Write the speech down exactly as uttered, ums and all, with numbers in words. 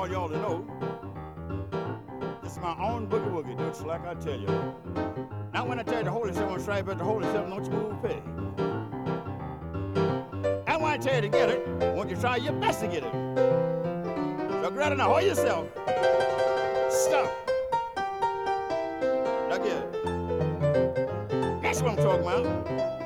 want y'all to know, this is my own boogie woogie, just like I tell you. Now when I tell you the Holy Seven stripe at the Holy Seven, don't you move pay. And when I tell you to get it, won't you try your best to get it. So grab it now, hold yourself. Stop. Look here. That's what I'm talking about.